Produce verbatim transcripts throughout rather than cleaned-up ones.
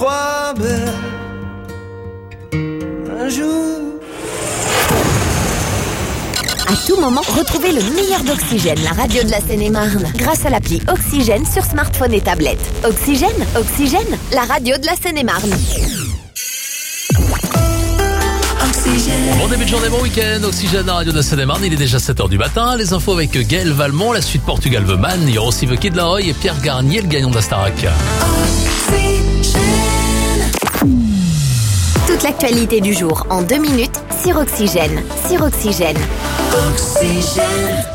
crois belle un jour. À tout moment, retrouvez le meilleur d'Oxygène, la radio de la Seine-et-Marne, grâce à l'appli Oxygène sur smartphone et tablette. Oxygène, Oxygène, la radio de la Seine-et-Marne. Bon début de journée, bon week-end, Oxygène, la radio de la Seine-et-Marne, il est déjà sept heures du matin. Les infos avec Gaël Valmont, la suite Portugal-Veman, il y aura aussi The Kid Laroi et Pierre Garnier, le gagnant de la Starac. Toute l'actualité du jour en deux minutes sur Oxygène. Sur Oxygène. Oxygène.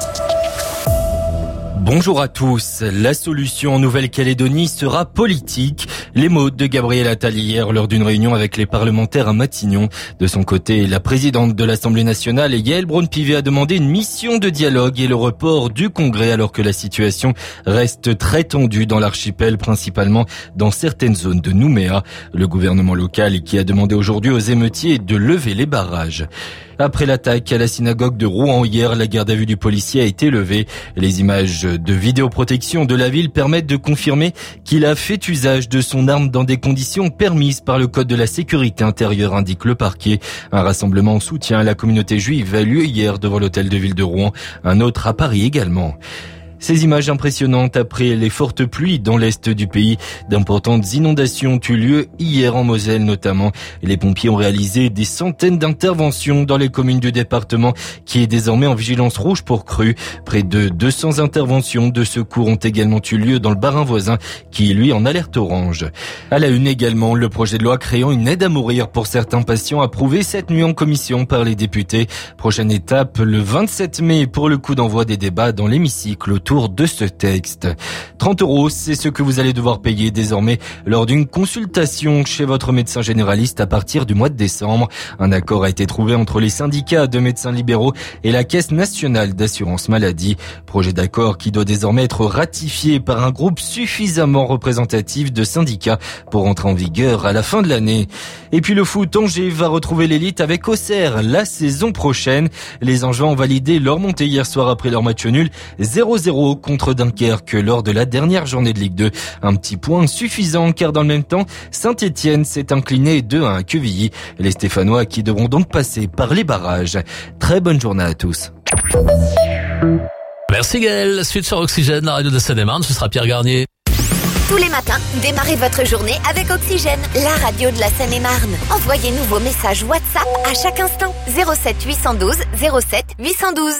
Bonjour à tous. La solution en Nouvelle-Calédonie sera politique. Les mots de Gabriel Attal hier lors d'une réunion avec les parlementaires à Matignon. De son côté, la présidente de l'Assemblée nationale, Yaël Braun-Pivet, a demandé une mission de dialogue et le report du Congrès alors que la situation reste très tendue dans l'archipel, principalement dans certaines zones de Nouméa. Le gouvernement local qui a demandé aujourd'hui aux émeutiers de lever les barrages. Après l'attaque à la synagogue de Rouen hier, la garde à vue du policier a été levée. Les images de vidéoprotection de la ville permettent de confirmer qu'il a fait usage de son arme dans des conditions permises par le code de la sécurité intérieure, indique le parquet. Un rassemblement en soutien à la communauté juive a lieu hier devant l'hôtel de ville de Rouen. Un autre à Paris également. Ces images impressionnantes après les fortes pluies dans l'est du pays. D'importantes inondations ont eu lieu hier en Moselle notamment. Les pompiers ont réalisé des centaines d'interventions dans les communes du département qui est désormais en vigilance rouge pour crues. Près de deux cents interventions de secours ont également eu lieu dans le Bas-Rhin voisin qui est lui en alerte orange. À la une également, le projet de loi créant une aide à mourir pour certains patients approuvé cette nuit en commission par les députés. Prochaine étape le vingt-sept mai pour le coup d'envoi des débats dans l'hémicycle autour de ce texte. trente euros, c'est ce que vous allez devoir payer désormais lors d'une consultation chez votre médecin généraliste à partir du mois de décembre. Un accord a été trouvé entre les syndicats de médecins libéraux et la Caisse nationale d'assurance maladie. Projet d'accord qui doit désormais être ratifié par un groupe suffisamment représentatif de syndicats pour entrer en vigueur à la fin de l'année. Et puis le foot, Angers va retrouver l'élite avec Auxerre la saison prochaine. Les Angevins ont validé leur montée hier soir après leur match nul zéro zéro contre Dunkerque lors de la dernière journée de Ligue deux. Un petit point suffisant car dans le même temps, Saint-Étienne s'est incliné deux à un à Quevilly. Les Stéphanois qui devront donc passer par les barrages. Très bonne journée à tous. Merci Gaël. Suite sur Oxygène, la radio de Seine-et-Marne, ce sera Pierre Garnier. Tous les matins, démarrez votre journée avec Oxygène, la radio de la Seine-et-Marne. Envoyez-nous vos messages WhatsApp à chaque instant. zéro sept huit un deux zéro sept huit un deux.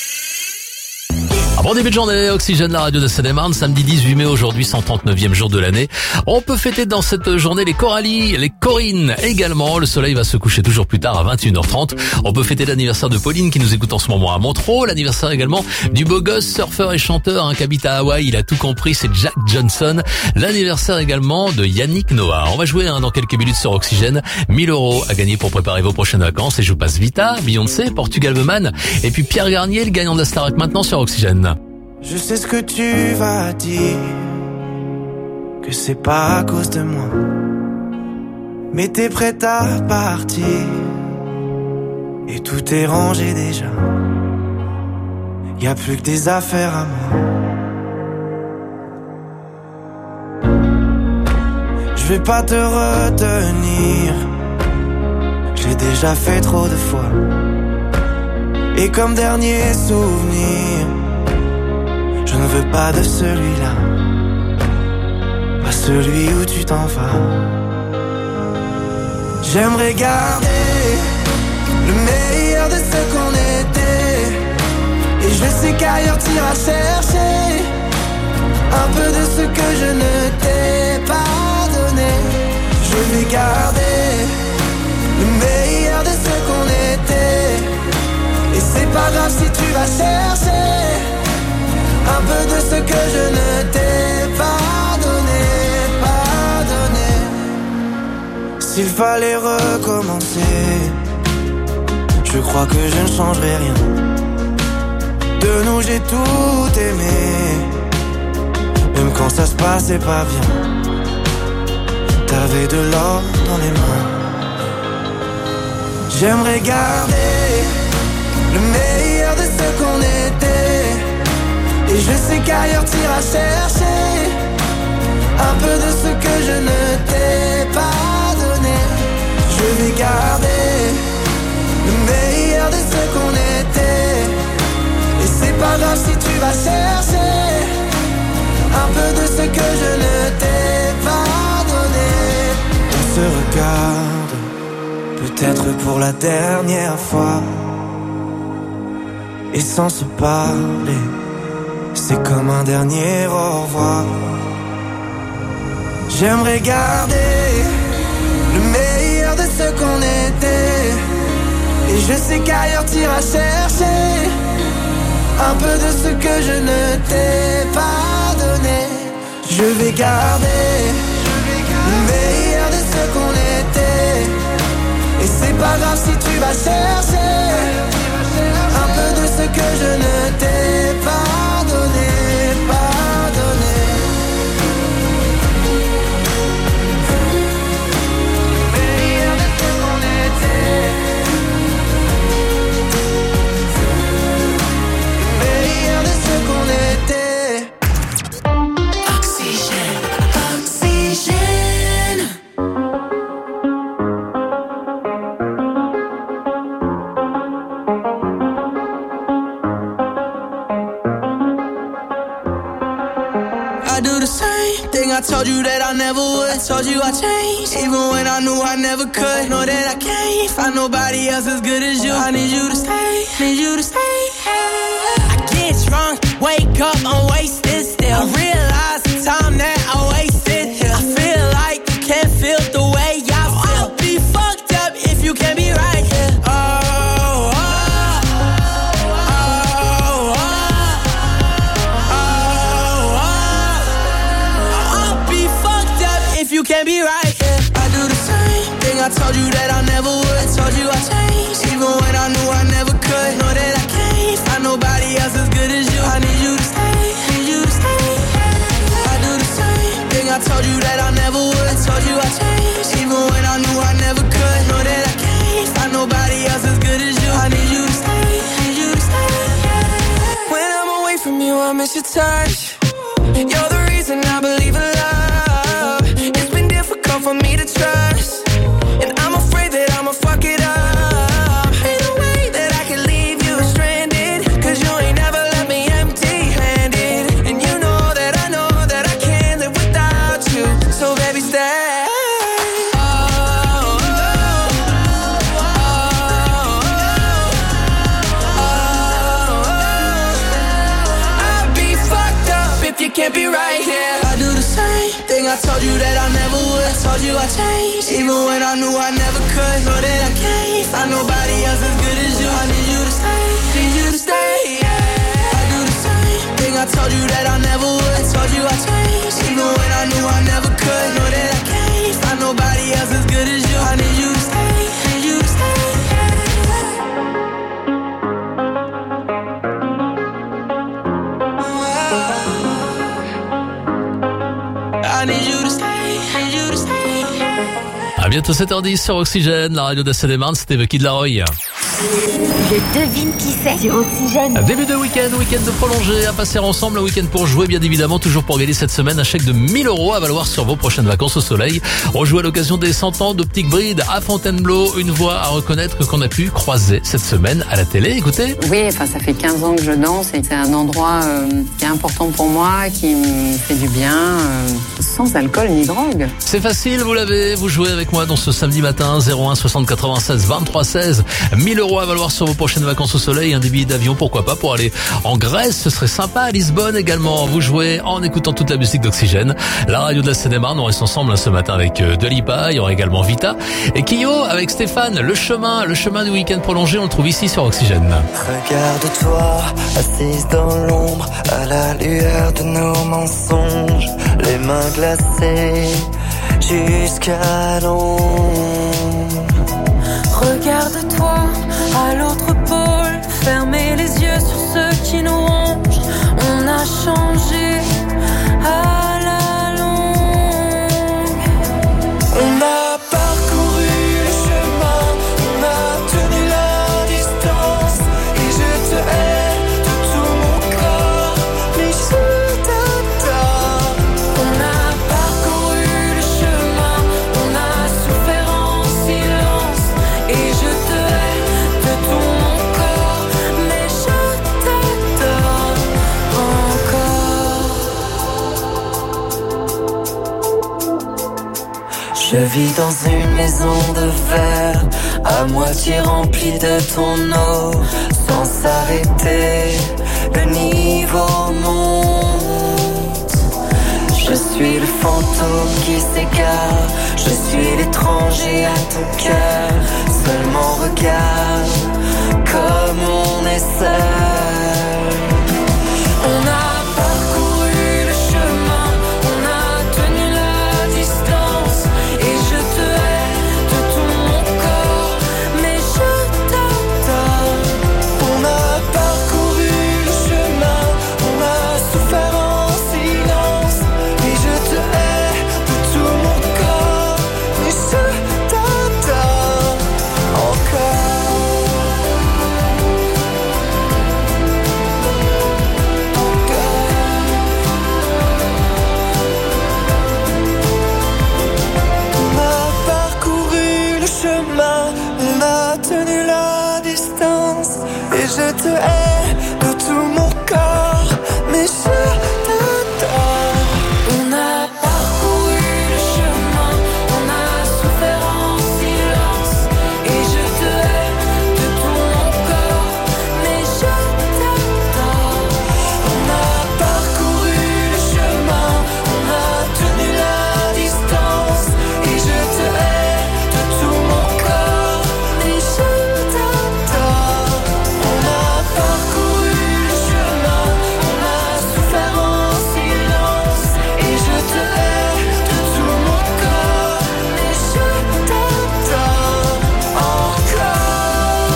Bon début de journée, Oxygène, la radio de Seine-et-Marne, samedi dix-huit mai, aujourd'hui cent trente-neuvième jour de l'année. On peut fêter dans cette journée les Coralie, les Corinne également. Le soleil va se coucher toujours plus tard à vingt et une heures trente. On peut fêter l'anniversaire de Pauline qui nous écoute en ce moment à Montreux. L'anniversaire également du beau gosse, surfeur et chanteur hein, qui habite à Hawaï. Il a tout compris, c'est Jack Johnson. L'anniversaire également de Yannick Noah. On va jouer hein, dans quelques minutes sur Oxygène. mille euros à gagner pour préparer vos prochaines vacances. Et je vous passe Vita, Beyoncé, Portugal-Veman et puis Pierre Garnier, le gagnant de la Starac maintenant sur Oxygène. Je sais ce que tu vas dire, que c'est pas à cause de moi, mais t'es prête à partir, et tout est rangé déjà. Y'a plus que des affaires à moi. Je vais pas te retenir, j'ai déjà fait trop de fois, et comme dernier souvenir, je ne veux pas de celui-là, pas celui où tu t'en vas. J'aimerais garder le meilleur de ce qu'on était, et je sais qu'ailleurs t'iras chercher un peu de ce que je ne t'ai pas donné. Je vais garder le meilleur de ce qu'on était, et c'est pas grave si tu vas chercher un peu de ce que je ne t'ai pas donné, pas donné. S'il fallait recommencer, je crois que je ne changerai rien. De nous j'ai tout aimé, même quand ça se passait pas bien. T'avais de l'or dans les mains. J'aimerais garder le meilleur de ce qu'on était, et je sais qu'ailleurs t'iras chercher un peu de ce que je ne t'ai pas peut-être pour la dernière fois. Et sans se parler, c'est comme un dernier au revoir. J'aimerais garder le meilleur de ce qu'on était. Et je sais qu'ailleurs t'iras chercher un peu de ce que je ne t'ai pas donné. Je vais garder le meilleur de ce qu'on était. Et c'est pas grave si tu vas chercher un peu de ce que je ne t'ai pas donné, pas donné. Le meilleur de ce qu'on était. Le meilleur de ce qu'on était. Oxygène, oxygène. I do the same thing I told you that I never would. I told you I changed, even when I knew I never could. Know that I can't find nobody else as good as you. I need you to stay, need you to stay. I get drunk, wake up, I'm wasted still. I realize the time that I wasted here. I feel like you can't feel the way I feel. I'll be fucked up if you can't be right here. Oh, oh, oh, oh, oh, oh. I'll be fucked up if you can't be right here. I do the same thing I told you that I never would. I told you I changed, even when I knew I never could. Know that I can't find nobody else as good as you. I need you to stay, need you to stay. I do the same thing I told you that I never would. I told you I changed, even when I knew I never could. Know that I can't find nobody else as good as you. I need you to stay, need you to stay. When I'm away from you, I miss your touch. You're the reason I believe in love. It's been difficult for me to trust, and I'm afraid that I'ma fuck it up. Ain't no way that I can leave you stranded, cause you ain't never left me empty-handed. And you know that I know that I can't live without you. So baby, stay. Oh, oh, oh, oh, oh. I'd be fucked up if you can't be right here. I do the same thing I told you that I never would. I told you I changed, even when I knew I never could. Know that I can't find nobody else as good as you. I need you to stay, need you to stay. Yeah. I do the same thing I told you that I never would. I told you I changed, even when I knew I never could. Know that I can't find nobody else as good as you. I need you to stay, need you to stay. I need you to stay, need you to stay. À bientôt sept heures dix sur Oxygène, la radio de la Seine-et-Marne, c'était The Kid Laroi. Je devine qui c'est sur Oxygène. Début de week-end, week-end de prolongé, à passer ensemble, un week-end pour jouer, bien évidemment, toujours pour gagner cette semaine un chèque de mille euros à valoir sur vos prochaines vacances au soleil. On joue à l'occasion des cent ans d'Optique Bride à Fontainebleau, une voix à reconnaître qu'on a pu croiser cette semaine à la télé. Écoutez. Oui, enfin ça fait quinze ans que je danse et c'est un endroit euh, qui est important pour moi, qui me fait du bien, euh, sans alcool ni drogue. C'est facile, vous l'avez, vous jouez avec moi dans ce samedi matin, zéro un soixante quatre-vingt-seize vingt-trois seize, mille euros à valoir sur vos prochaines vacances au soleil, un débit d'avion, pourquoi pas, pour aller en Grèce, ce serait sympa, à Lisbonne également. Vous jouez en écoutant toute la musique d'Oxygène, la radio de la Seine-et-Marne. On reste ensemble ce matin avec euh, Delipa, il y aura également Vita et Kyo avec Stéphane. Le chemin, le chemin du week-end prolongé, on le trouve ici sur Oxygène. Regarde-toi, assise dans l'ombre, à la lueur de nos mensonges, les mains glacées jusqu'à l'ombre. Regarde-toi à l'autre pôle, fermez les yeux sur ceux qui nous rongent. On a changé à la longue. On a parcouru le chemin, on a tenu la distance, et je te hais de tout mon corps, mais je t'adore. On a parcouru le chemin, on a souffert en silence, et je te hais de tout mon corps, mais je t'adore encore. Je vis dans une maison de verre, à moitié remplie de ton eau. Sans s'arrêter, le niveau monte. Je suis le fantôme qui s'égare, je suis l'étranger à ton cœur. Seulement regarde comme on est seul. On a parcouru le chemin, on a tenu la distance. Et je te hais de tout mon corps, mais je t'adore. On a parcouru le chemin, on a souffert en silence. Et je te hais de tout mon corps, mais je t'adore encore. On a tenu la distance. Et je te hais de tout mon corps, mais je t'adore. On a parcouru le chemin, on a souffert en silence. Et je te hais de tout mon corps, mais je t'adore. On a parcouru le chemin, on a tenu la distance. Et je te hais de tout mon corps, mais je t'adore. On a parcouru le chemin, on a souffert en silence. Et je te hais de tout mon corps, mais je t'adore encore,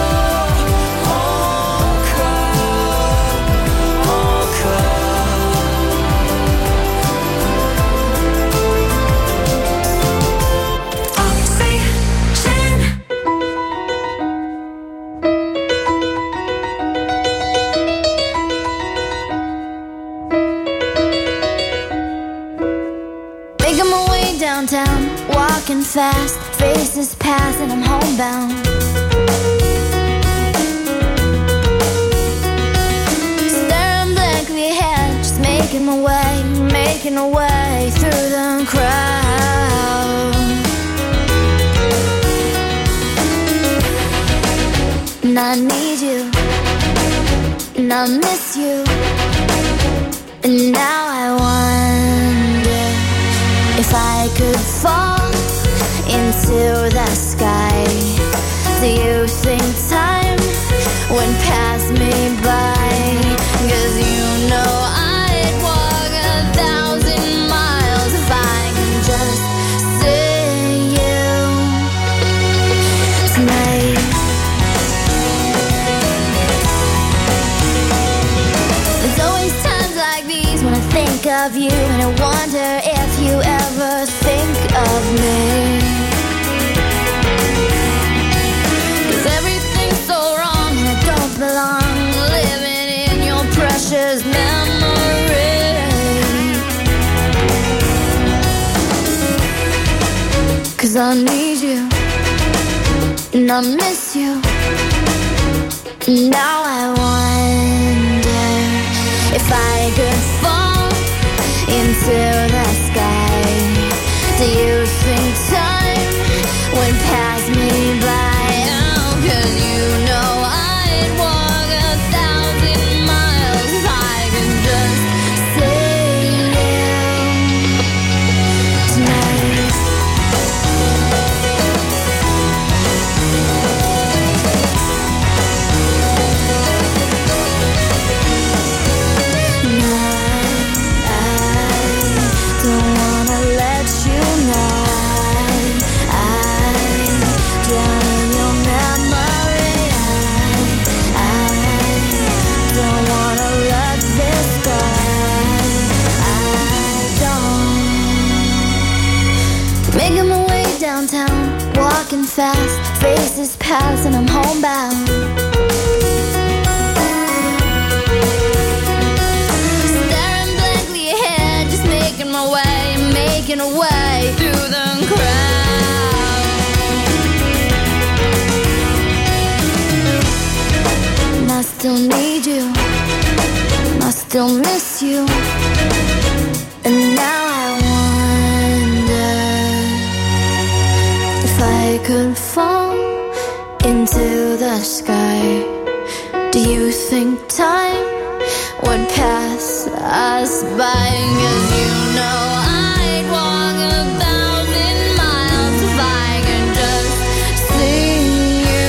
Making my way downtown, walking fast, faces pass and I'm homebound. Staring blankly ahead, just making my way, making my way through the crowd. And I need you, and I miss you, and now I wonder if I could fall into the sky. Do you think time went past me by? 'Cause you know I'd walk a thousand miles if I can just see you tonight. There's always times like these when I think of you, and I wonder if you ever think of me. 'Cause everything's so wrong and I don't belong, living in your precious memory. 'Cause I need you, and I miss you, and now I wonder if I could fall into the sky. Do you think time went past me by? Oh, 'cause you know I'd walk a thousand miles if I could just see you tonight. Making my way downtown, walking fast, faces pass and I'm homebound. Staring blankly ahead, just making my way, making a way through the crowd. And I still need you, and I still miss you, and now I wonder could fall into the sky, do you think time would pass us by? 'Cause you know I'd walk a thousand miles if I could just see you.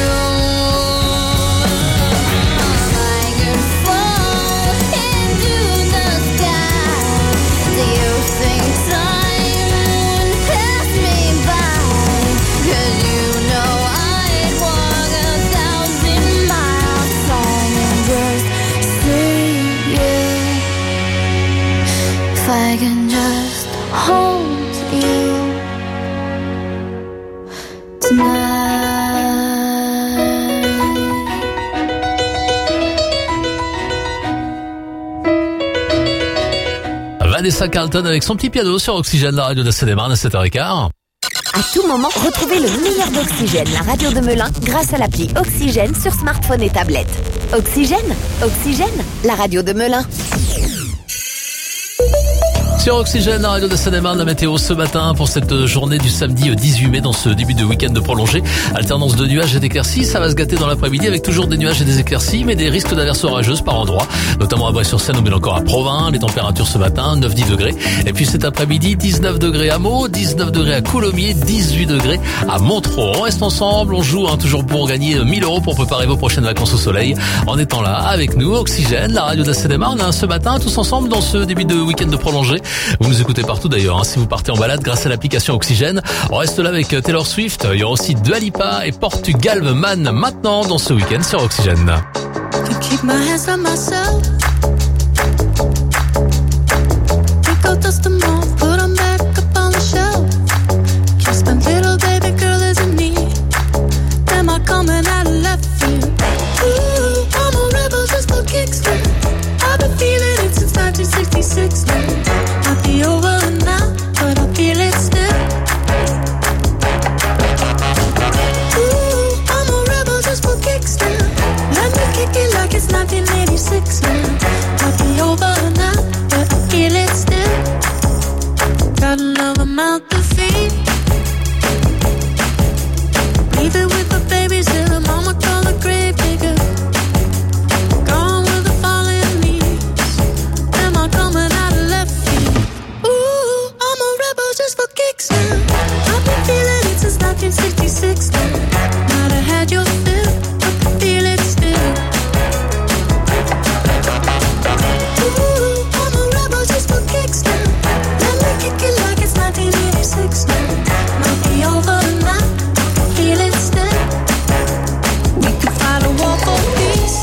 If I could fall into the sky, do you think time would pass me by? 'Cause you know I'd walk a thousand miles if I could just see you. If I can just hold you tonight. Vanessa Carlton avec son petit piano sur Oxygène, la radio de Seine-et-Marne à sept heures quinze. À tout moment, retrouvez le meilleur d'Oxygène, la radio de Melun, grâce à l'appli Oxygène sur smartphone et tablette. Oxygène, Oxygène, la radio de Melun. Sur Oxygène, la radio de Seine-et-Marne, la météo ce matin pour cette journée du samedi dix-huit mai dans ce début de week-end de prolongé. Alternance de nuages et d'éclaircies, ça va se gâter dans l'après-midi avec toujours des nuages et des éclaircies, mais des risques d'averses orageuses par endroits, notamment à Bray-sur-Seine ou bien encore à Provins. Les températures ce matin, neuf à dix degrés. Et puis cet après-midi, dix-neuf degrés à Meaux, dix-neuf degrés à Coulommiers, dix-huit degrés à Montereau. On reste ensemble, on joue hein, toujours pour gagner mille euros pour préparer vos prochaines vacances au soleil en étant là avec nous. Oxygène, la radio de Seine-et-Marne, hein, ce matin, tous ensemble dans ce début de week-end de prolongé. Vous nous écoutez partout d'ailleurs, hein, si vous partez en balade grâce à l'application Oxygène. On reste là avec Taylor Swift, il y aura aussi Dua Lipa et Portugal Man maintenant dans ce week-end sur Oxygène. Keep my hands on myself. Pick out dust them off, put them back up on the shelf. Kiss my little baby girl is in need. Am I coming out of left field? Ooh, I'm a rebel just for kicks. I've been feeling it since nineteen sixty-six now. Might be over now, but I feel it still. Ooh, I'm a rebel just for kicks now. Let me kick it like it's nineteen eighty-six now. Might be over now, but I feel it still. Got another mouth to feed. Leave it with the babies till the mama call the grave digger. Gone with the falling leaves. Am I coming out of left field? Ooh, I'm a rebel just for kicks now. I've been feeling it since nineteen sixty-six now. Might have had your fill, but I feel it still. Ooh, I'm a rebel just for kicks now. Let me kick it like it's nineteen eighty-six now. Might be over now, I feel it still. We could fight a war for peace.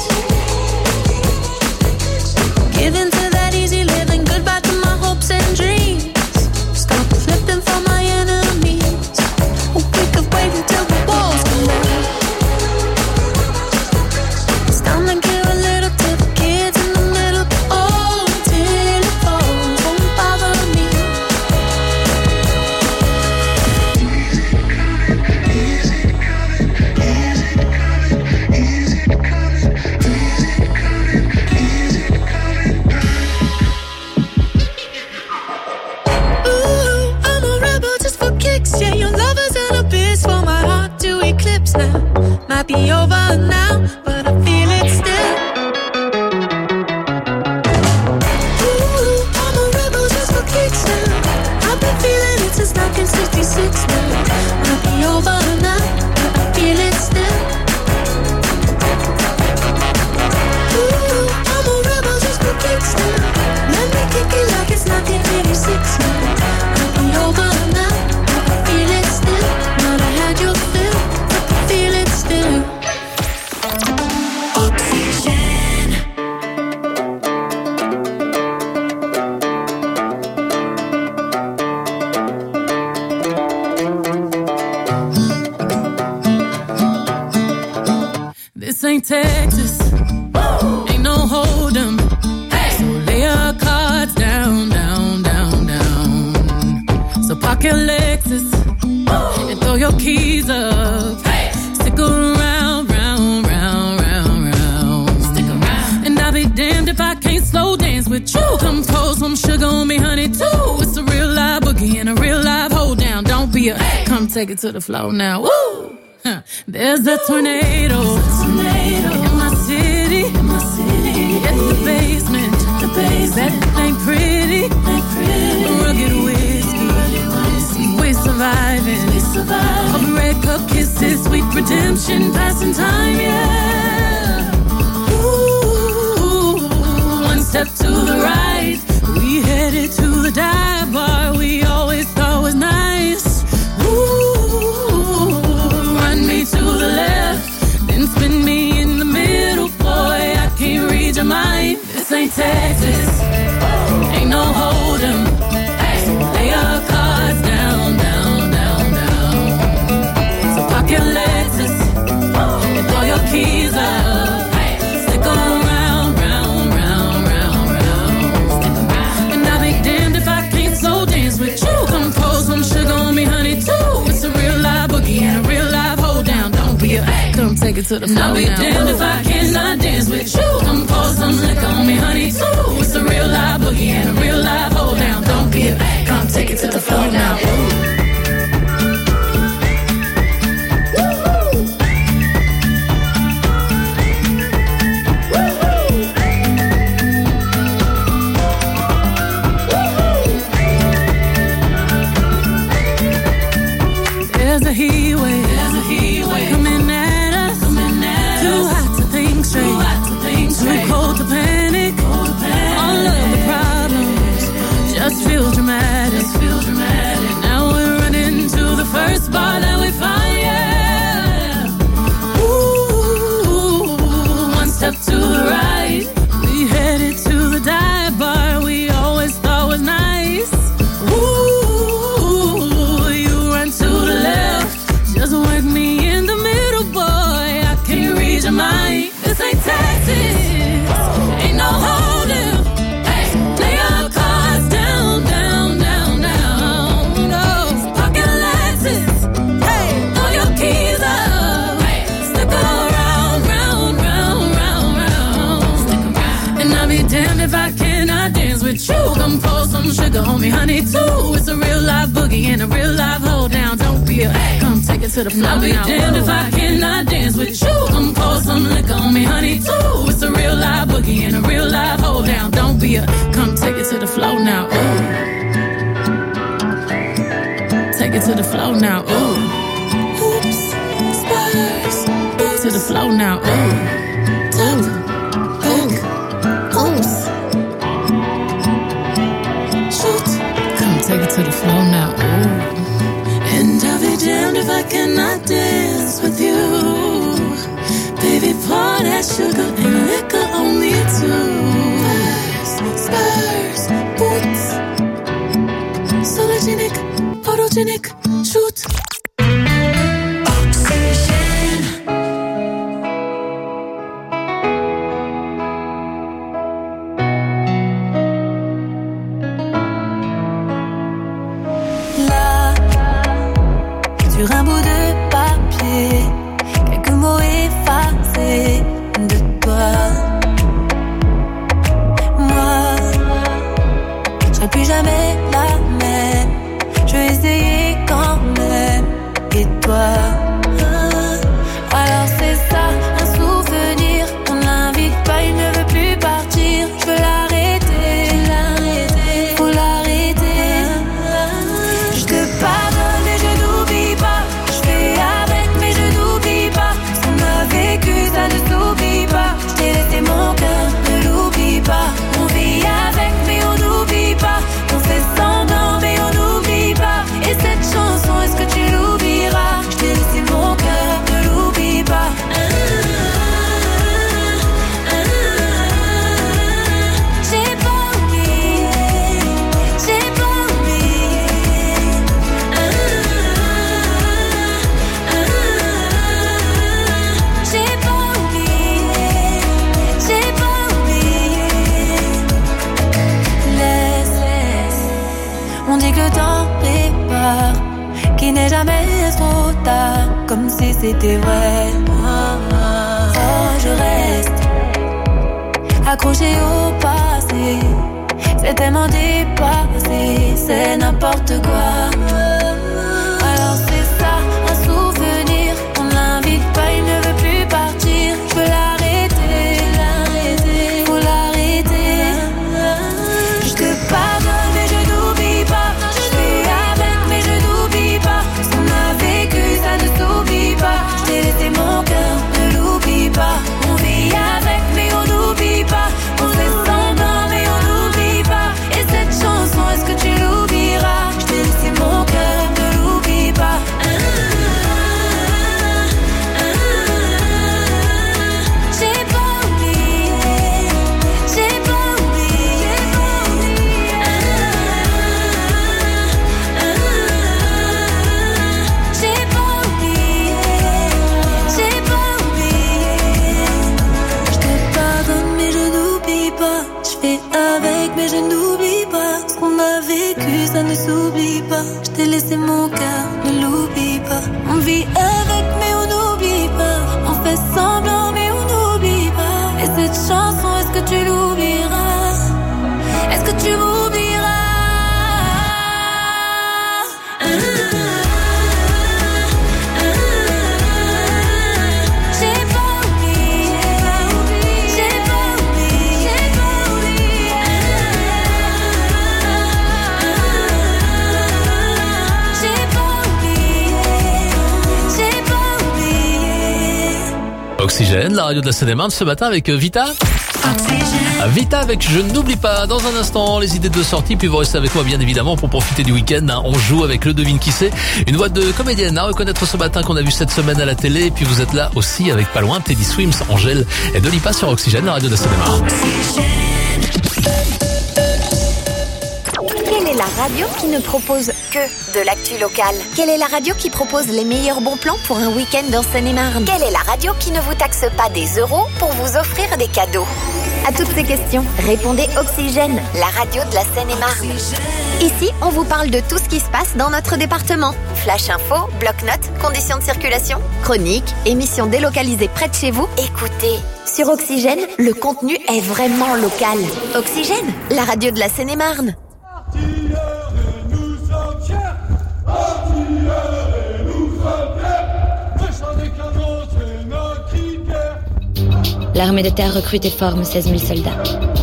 Give in to that easy living, goodbye to my hopes and dreams. Stop flipping for my enemies. We could wait until the walls come down. It's time to give a little to the kids in the middle. Oh, till it falls, won't bother me. Ooh, I'm a rebel just for kicks. Yeah, your love is an abyss for my heart to eclipse now. Might be over now, but I feel it still. Ooh, I'm a rebel just for kicks now. I've been feeling it since nineteen sixty-six now. Might be over now, but I feel it still. Ooh, I'm a rebel just for kicks now. Let me kick it like it's nineteen eighty-six now. Might be over now, but I feel it still. Might have had your fill, but I feel it still. Oxygen. This ain't Texas, ain't no hold'em. So lay your cards down, down, down, down. So park your Lexus and throw your keys up. Stick around, round, round, round, round. Stick around. And I'll be damned if I can't slow dance with you. Come pour some sugar on me, honey, too. It's a real live boogie and a real live hold down. Don't be a, come take it to the floor now. Woo! There's a tornado, tornado in my city, in my city. It's the basement, the basement. That ain't pretty, ain't pretty. Rugged whiskey, rugged whiskey. We surviving, we surviving. All the red cup kisses, sweet redemption, passing time, yeah. Ooh, one step to the right, we headed to the dive bar we always thought was nice. Ooh, run me to the left, then spin me in the middle, boy, I can't read your mind. This ain't Texas, ain't no hold'em. Hey, lay your cards down, down, down, down. So park your Lexus and throw your keys up. Hey, stick around, round, round, round, round. And I'll be damned if I can't slow dance with you. Come pour some sugar on me, honey, too. It's a real live boogie and a real live hold down. Don't be a come take it to the floor. I'll be now. Damned if I cannot dance with you. Come pour some liquor on me, honey, too. It's a real live boogie and a real live hold down. Don't be a come take it to the floor now. There's a heat wave, there's a heat wave coming at us, coming at too us. Hot to think straight, too hot to think straight, too cold to panic, cold to panic. All of the problems just feel dramatic, just feel dramatic. Now we're running to the first bar that we find, yeah. Ooh, one step to the right, we headed to the dive bar we always thought was nice. Ooh, you run to the left, just work me in the middle, boy, I can't read your mind. This ain't Texas, ain't no hold'em. Hey, lay your cards down, down, down, down. No, pocket Lexus, hey, throw your keys up. Hey, stick around, round, round, round, round. Stick around. And I'll be damned if I cannot dance with you. Come pour some sugar on me, honey, too. It's a real live boogie and a real live hold down. Don't be a come take it to the floor. I'll be now. Damned if I cannot dance with you. Come pour some liquor on me, honey, too. It's a real live boogie and a real live hold down. Don't be a come take it to the floor now. Ooh. Take it to the floor now. Ooh. Oops, Spurs. Oops. To the floor now. Ooh. Talk, think, oops. Shoot. Come take it to the floor now. Ooh. And I'll be damned if I cannot dance with you. Baby, pour that sugar and liquor on me too. Spurs, boots, sologenic, photogenic, shoot. Sur un bout de papier, quelques mots effacés de toi. Moi, je serai plus jamais la même. Je vais essayer quand même. Et toi, alors c'est ça, un souvenir. On l'invite pas, il ne veut plus partir. Je veux l'arrêter, je veux l'arrêter, faut l'arrêter. Je te pardonne et je n'oublie pas. Je fais avec mais je n'oublie pas. Ce qu'on a vécu ça ne s'oublie pas. Je t'ai laissé mon cœur, ne l'oublie pas. On vit avec mais on n'oublie pas. On fait semblant mais on n'oublie pas. Et cette chanson, est-ce que tu l'oublieras? Je t'ai laissé mon cœur, ne l'oublie pas. J'ai pas oublié, j'ai pas oublié. J'ai pas oublié, j'ai pas oublié. Laisse, laisse. On dit que le temps répare, qu'il n'est jamais trop tard, comme si c'était vrai. Oh, je reste accroché au passé, c'est tellement dépassé, c'est n'importe quoi. Alors c'est ça, un souvenir, on Je t'ai laissé mon cœur, ne l'oublie pas. On vit avec mais on n'oublie pas. On fait semblant mais on n'oublie pas. Et cette chanson, est-ce que tu l'oublieras? Est-ce que tu m'oublieras? ah, ah, ah, J'ai pas oublié, j'ai pas oublié, j'ai pas oublié. J'ai pas oublié, j'ai pas oublié. Oxygène, la radio de la Seine-et-Marne, ce matin avec Vita. Vita avec Je n'oublie pas. Dans un instant, les idées de sortie, puis vous restez avec moi bien évidemment pour profiter du week-end. On joue avec le devine qui c'est. Une voix de comédienne à reconnaître ce matin qu'on a vu cette semaine à la télé. Et puis vous êtes là aussi avec pas loin Teddy Swims, Angèle et Dolipa sur Oxygène, la radio de la Seine-et-Marne. Quelle est la radio qui ne propose que de l'actu locale? Quelle est la radio qui propose les meilleurs bons plans pour un week-end en Seine-et-Marne? Quelle est la radio qui ne vous taxe pas des euros pour vous offrir des cadeaux? À toutes ces questions, répondez Oxygène, la radio de la Seine-et-Marne. Ici, on vous parle de tout ce qui se passe dans notre département. Flash info, bloc-notes, conditions de circulation, chroniques, émissions délocalisées près de chez vous. Écoutez, sur Oxygène, le contenu est vraiment local. Oxygène, la radio de la Seine-et-Marne. L'armée de terre recrute et forme seize mille soldats.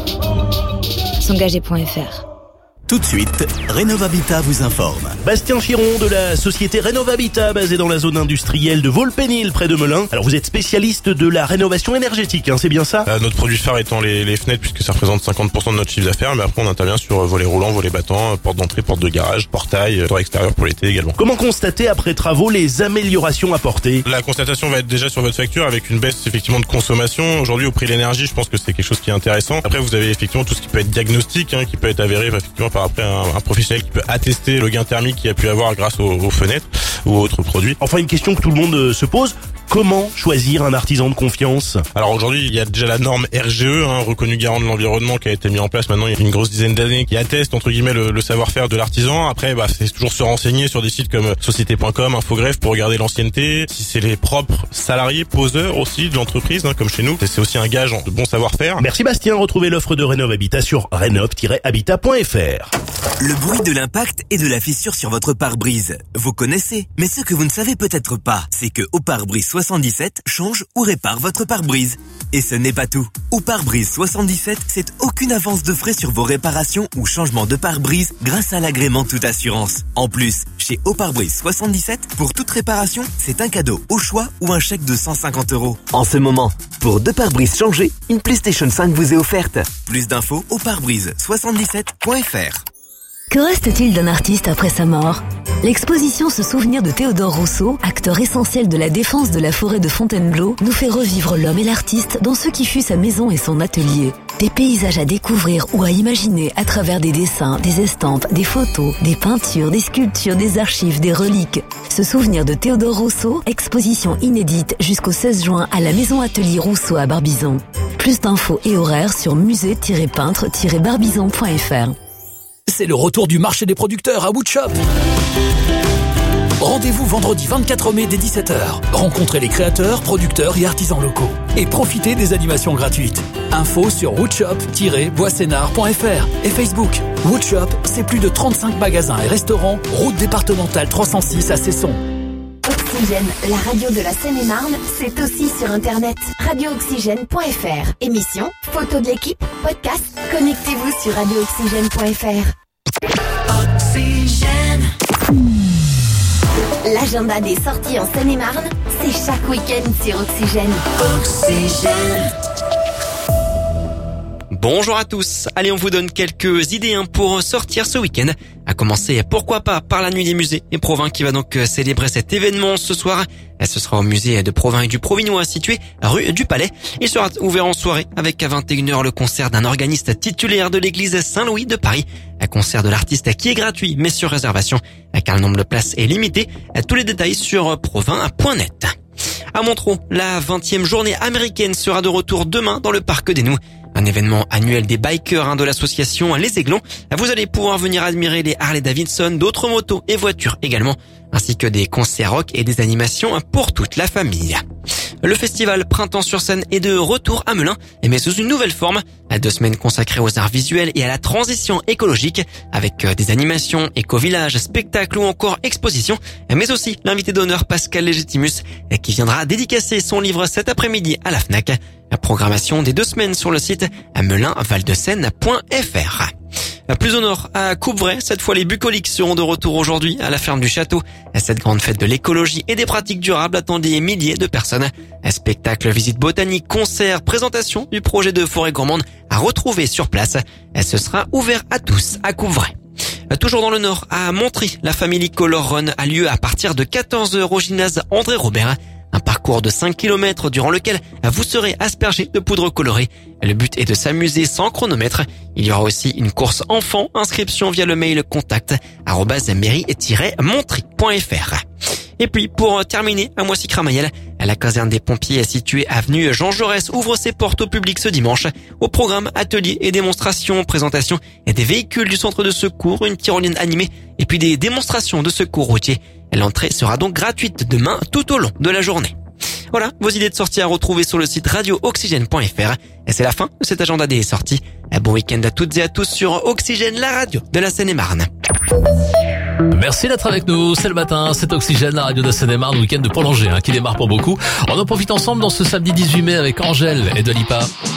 S'engager point F R. Tout de suite, Rénovabitat vous informe. Bastien Chiron de la société Rénovabitat basée dans la zone industrielle de Volpénil près de Melun. Alors vous êtes spécialiste de la rénovation énergétique, hein, c'est bien ça? euh, Notre produit phare étant les, les fenêtres puisque ça représente cinquante pour cent de notre chiffre d'affaires, mais après on intervient sur volets roulants, volets battants, porte d'entrée, porte de garage, portail, toit extérieur pour l'été également. Comment constater après travaux les améliorations apportées? La constatation va être déjà sur votre facture avec une baisse effectivement de consommation. Aujourd'hui au prix de l'énergie, je pense que c'est quelque chose qui est intéressant. Après vous avez effectivement tout ce qui peut être diagnostic, hein, qui peut être avéré effectivement par après un, un professionnel qui peut attester le gain thermique qu'il a pu avoir grâce aux, aux fenêtres ou autres produits. Enfin une question que tout le monde euh, se pose, comment choisir un artisan de confiance? Alors aujourd'hui il y a déjà la norme R G E, hein, reconnu garant de l'environnement, qui a été mis en place maintenant il y a une grosse dizaine d'années, qui atteste entre guillemets le, le savoir-faire de l'artisan. Après bah, c'est toujours se renseigner sur des sites comme société point com, Infogreffe pour regarder l'ancienneté, si c'est les propres salariés, poseurs aussi de l'entreprise, hein, comme chez nous. C'est aussi un gage de bon savoir-faire. Merci Bastien, retrouvez l'offre de Rénovabitat sur rénov tiret habitat point F R. Le bruit de l'impact et de la fissure sur votre pare-brise. Vous connaissez, mais ce que vous ne savez peut-être pas, c'est que Au Pare-Brise soixante-dix-sept change ou répare votre pare-brise. Et ce n'est pas tout. Au Pare-Brise soixante-dix-sept, c'est aucune avance de frais sur vos réparations ou changements de pare-brise grâce à l'agrément toute assurance. En plus, chez Au Pare-Brise soixante-dix-sept, pour toute réparation, c'est un cadeau au choix ou un chèque de cent cinquante euros. En ce moment, pour deux pare-brises changés, une PlayStation cinq vous est offerte. Plus d'infos au pare-brise soixante-dix-sept point F R. Que reste-t-il d'un artiste après sa mort? L'exposition Se souvenir de Théodore Rousseau, acteur essentiel de la défense de la forêt de Fontainebleau, nous fait revivre l'homme et l'artiste dans ce qui fut sa maison et son atelier. Des paysages à découvrir ou à imaginer à travers des dessins, des estampes, des photos, des peintures, des sculptures, des archives, des reliques. Se souvenir de Théodore Rousseau, exposition inédite jusqu'au seize juin à la maison atelier Rousseau à Barbizon. Plus d'infos et horaires sur musée tiret peintre tiret barbizon point F R. C'est le retour du marché des producteurs à Woodshop. Rendez-vous vendredi vingt-quatre mai dès dix-sept heures. Rencontrez les créateurs, producteurs et artisans locaux. Et profitez des animations gratuites. Info sur woodshop tiret boissénard point F R et Facebook. Woodshop, c'est plus de trente-cinq magasins et restaurants, route départementale trois cent six à Cesson. Oxygène, la radio de la Seine-et-Marne, c'est aussi sur internet. radio oxygène point F R. Émission, photos de l'équipe, podcast. Connectez-vous sur radio oxygène point F R. Oxygène. L'agenda des sorties en Seine-et-Marne, c'est chaque week-end sur Oxygène. Oxygène. Bonjour à tous. Allez, on vous donne quelques idées hein, pour sortir ce week-end. À commencer, pourquoi pas, par la nuit des musées et Provins qui va donc célébrer cet événement ce soir. Ce sera au musée de Provins et du Provinois situé rue du Palais. Il sera ouvert en soirée avec à vingt et une heures le concert d'un organiste titulaire de l'église Saint-Louis de Paris. Un concert de l'artiste qui est gratuit mais sur réservation car le nombre de places est limité. Tous les détails sur provins point net. À Montreux, la vingtième journée américaine sera de retour demain dans le Parc des Nous. un événement annuel des bikers hein, de l'association Les Aiglons. Vous allez pouvoir venir admirer les Harley Davidson, d'autres motos et voitures également, ainsi que des concerts rock et des animations pour toute la famille. Le festival Printemps sur scène est de retour à Melun, mais sous une nouvelle forme. Deux semaines consacrées aux arts visuels et à la transition écologique, avec des animations, éco-villages, spectacles ou encore expositions, mais aussi l'invité d'honneur Pascal Légitimus, qui viendra dédicacer son livre cet après-midi à la Fnac. La programmation des deux semaines sur le site melun val de seine point f r. Plus au nord, à Coupvray, cette fois les bucoliques seront de retour aujourd'hui à la ferme du château. Cette grande fête de l'écologie et des pratiques durables attend des milliers de personnes. Spectacle, visite botanique, concert, présentation du projet de forêt gourmande à retrouver sur place. Ce sera ouvert à tous à Coupvray. Toujours dans le nord, à Montry, la Family Color Run a lieu à partir de quatorze heures au gymnase André Robert. Un parcours de cinq kilomètres durant lequel vous serez aspergé de poudre colorée. Le but est de s'amuser sans chronomètre. Il y aura aussi une course enfant, inscription via le mail contact arobase mairie tiret montry point f r. Et puis, pour terminer, à Moissy-Cramayel, la caserne des pompiers située avenue Jean Jaurès ouvre ses portes au public ce dimanche. Au programme, ateliers et démonstrations, présentations et des véhicules du centre de secours, une tyrolienne animée et puis des démonstrations de secours routier. L'entrée sera donc gratuite demain tout au long de la journée. Voilà, vos idées de sortie à retrouver sur le site radio oxygène point f r. Et c'est la fin de cet agenda des sorties. Un bon week-end à toutes et à tous sur Oxygène, la radio de la Seine-et-Marne. Merci d'être avec nous. C'est le matin, c'est Oxygène, la radio de Seine-et-Marne, week-end de prolongé, hein, qui démarre pour beaucoup. On en profite ensemble dans ce samedi dix-huit mai avec Angèle et Dolipa.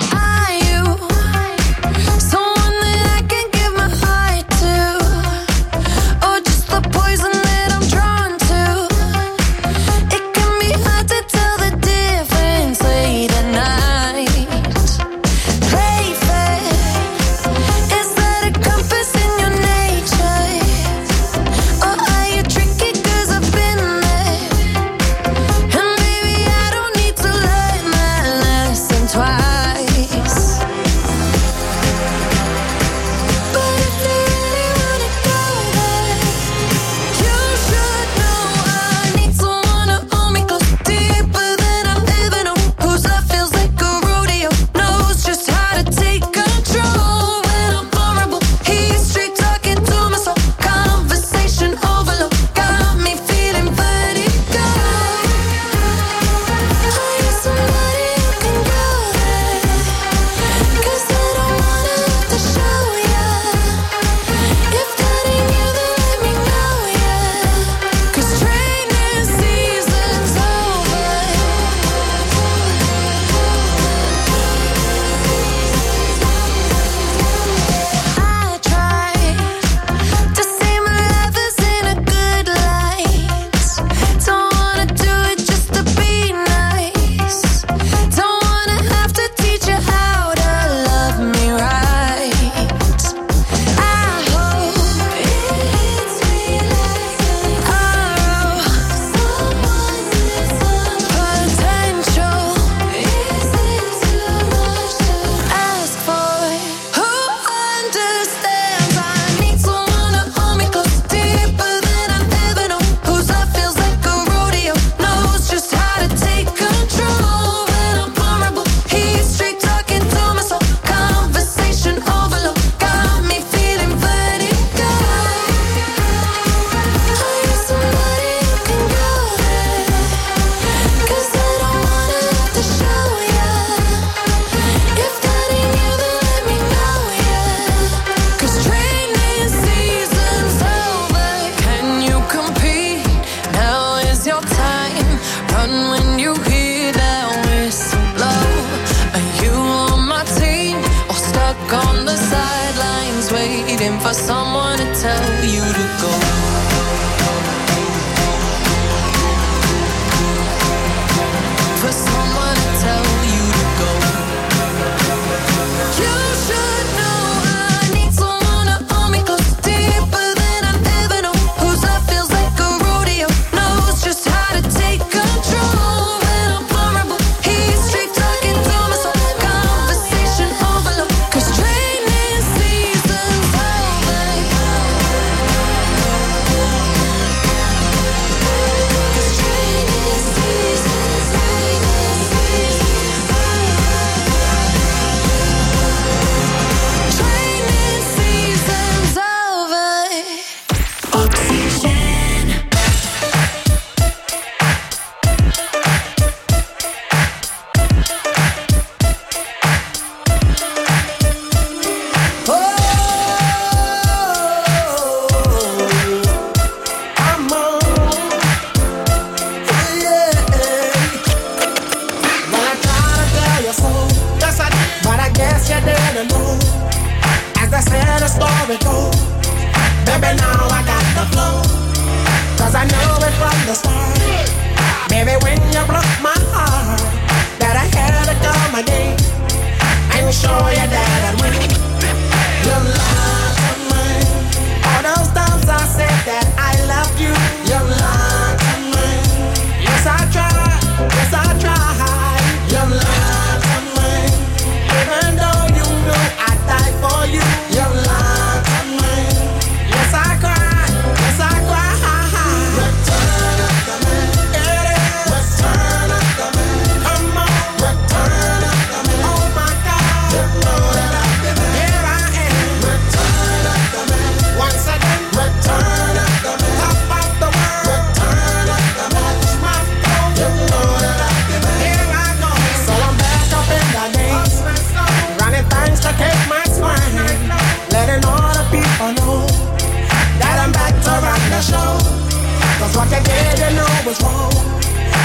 For someone to tell you to go. For someone to tell you to go. You should know I need someone to hold me close, deeper than I've ever known. Whose love feels like a rodeo, knows just how to take control. When I'm vulnerable, he's straight talking to my soul. Conversation overload, 'cause training seasons over.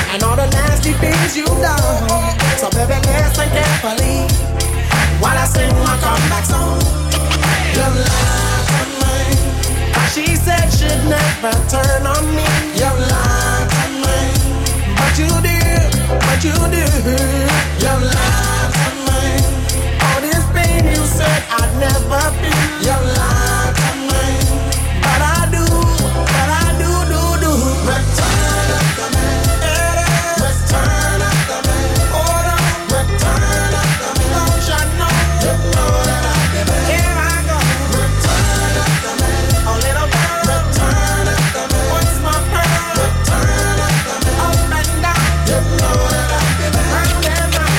and all the nasty things you've done. So baby, listen carefully while I sing my comeback song. You lied to me. She said she'd never turn on me. You lied to me, but you did, but you did. You lied to me. All this pain you said I'd never feel. You lied to me, but I do, but I do, do, do. Return of the man, return of the man. Oh no, return of the man. Don't you know? You know that I give it. Here I go. Return of the man. A little girl. Return of the man. What's my pearl? Return of the man. Up and down. You know that I give it. Round and round.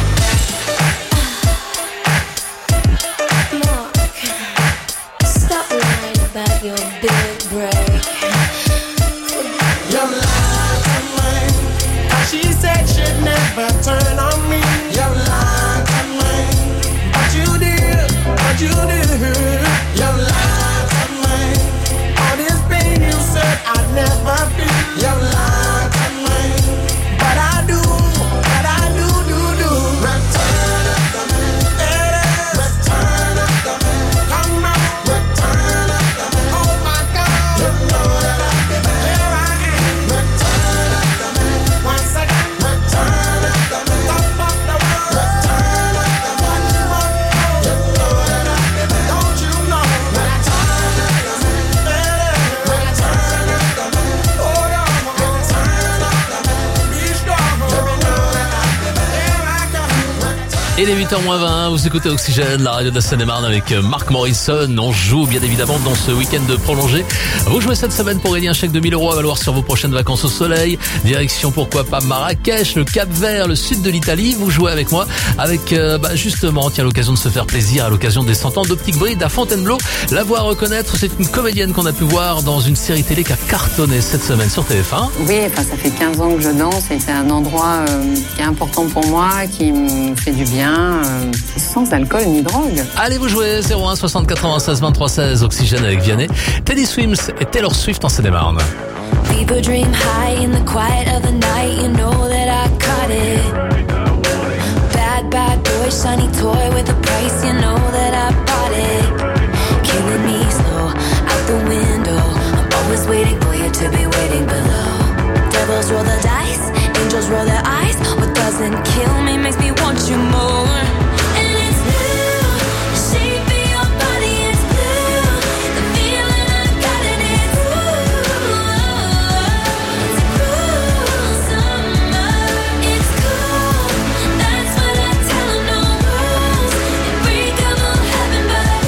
Stop lying about your big break. You lied to me. She said she'd never turn on me. You lied to me, but you did, but you did. You lied to me. All this pain you said I'd never feel. You lied to me, but I do, but I do, do, do. Return of the man, return of the man. Come on, return of the man. Oh my God, you know that I give it. Here I am, return of the man. Once again, return of the man. Top of the world, return of the man. You know that I give it. Don't you know? Return of the man, return of the man. Oh no, return of the man. Be strong, you know that I give it. Here I come. Et les huit heures moins vingt, vous écoutez Oxygène, la radio de la Seine-et-Marne avec Mark Morrison. On joue bien évidemment dans ce week-end prolongé. Vous jouez cette semaine pour gagner un chèque de mille euros à valoir sur vos prochaines vacances au soleil. Direction pourquoi pas Marrakech, le Cap-Vert, le sud de l'Italie. Vous jouez avec moi avec euh, bah justement, tiens, l'occasion de se faire plaisir à l'occasion des cent ans d'Optique Bride à Fontainebleau. La voir reconnaître, c'est une comédienne qu'on a pu voir dans une série télé qui a cartonné cette semaine sur T F un. Oui, enfin, ça fait quinze ans que je danse et c'est un endroit euh, qui est important pour moi, qui me fait du bien, euh, sans alcool ni drogue. Allez, vous jouez zéro un soixante quatre-vingt-seize vingt-trois seize, Oxygène avec Vianney, Teddy Swims et Taylor Swift en Seine-et-Marne. People dream high in the quiet of the night. You know that I caught it. Bad, bad boy, shiny toy with a price. You know that I bought it. Killing me slow, out the window. I'm always waiting for you to be waiting below. Devils roll the dice, angels roll their eyes. What doesn't kill me makes me want you more. And it's blue, the shape of your body is blue. The feeling I got it is ooh. It's a cruel summer. It's cool, that's what I tell 'em. No rules, unbreakable heaven, but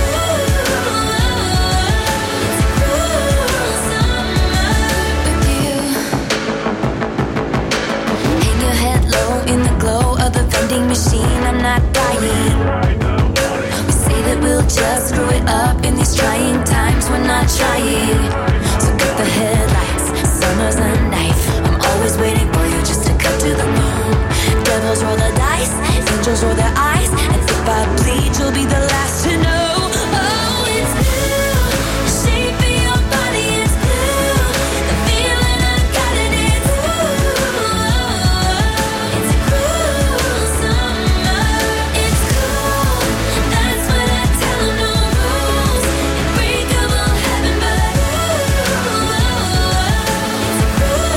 ooh. It's a cruel summer with you. Hang your head low in the glow of the vending machine. I'm not dying. We say that we'll just screw it up in these trying times. We're not trying. So cut the headlights. Summer's a knife. I'm always waiting for you just to cut to the bone. Devils roll the dice. Angels roll their eyes. And if I bleed, you'll be the last to know. Oh, it's blue. The shape of your body is blue. The feeling I got it is ooh. It's a cruel summer. It's cool, that's what I tell 'em. No rules, unbreakable heaven, but ooh. It's a cruel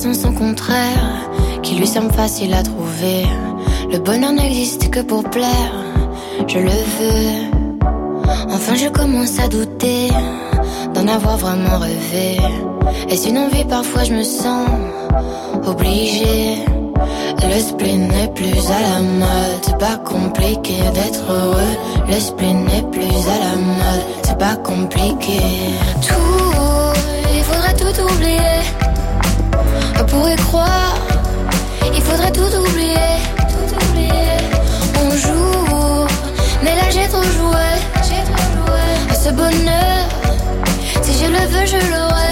sans son contraire, qui lui semble facile à trouver. Le bonheur n'existe que pour plaire, je le veux. Enfin je commence à douter d'en avoir vraiment rêvé. Est-ce une envie? Parfois je me sens obligée. Le spleen n'est plus à la mode, c'est pas compliqué d'être heureux. Le spleen n'est plus à la mode, c'est pas compliqué. Tout, il faudrait tout oublier. On pourrait croire, il faudrait tout oublier. Tout oublier. On joue, mais là j'ai trop joué. J'ai trop joué. À ce bonheur, si je le veux, je l'aurai.